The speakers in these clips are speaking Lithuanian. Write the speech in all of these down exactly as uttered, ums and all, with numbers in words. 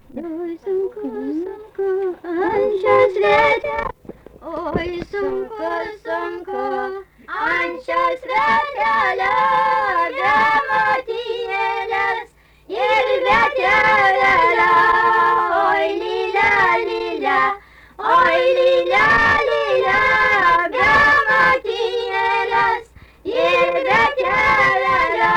Oi, sunku, sunku, ant šios svete. Oi, sunku, sunku, ant šios svetelio be motinėlės ir be tėvelio. Oi, lylia, lylia, oi, lylia, lylia, be motinėlės ir be tėvelio.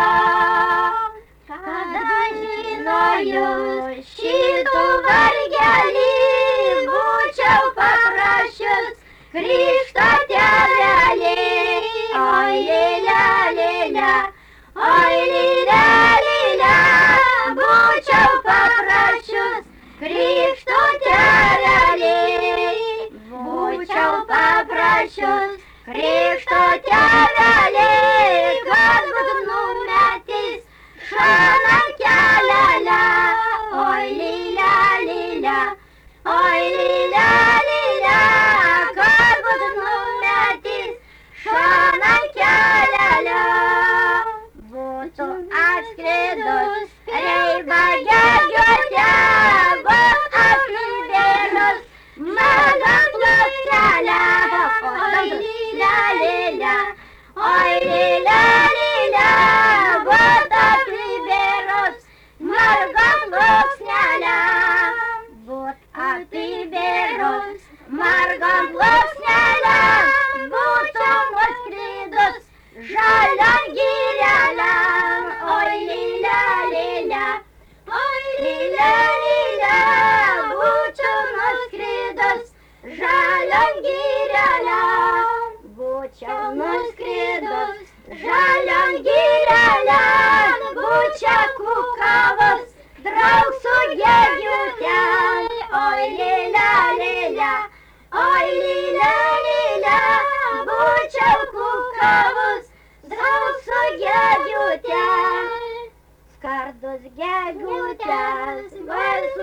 Kada žinoju šitų vargelį, būčiau paprašius krikšto tėvelį. Oi, lylia, lylia, oi, lylia, lylia, būčiau paprašius krikšto tėvelį. Būčiau paprašius krikšto tėvelį, kad būtų numetys šoną kelelę. Oi, lylia, lylia, oi, lylia, lylia, kad būtų numetys šoną kelelę. Būtų atskridus reiba gegiuose, būtų apibėrus mažą plokštelę. Oi, lylia, lylia, oi, lylia, lylia, būtų apibėrus mažą plokštelę. Būt apibėrus margą plokštelę, būtų nuskridus žalion girelėn. Oi, lylia, lylia, oi, lylia, lylia, būčiau nuskridus žalion girelėn. Būčiau nuskridus žalion girelėn, būčiau kukavus draug su gegiutėn. Oi, lylia, lylia, oi, lylia, lylia, būčiau kukavus draug su gegiutėn. Skardus gegiutės,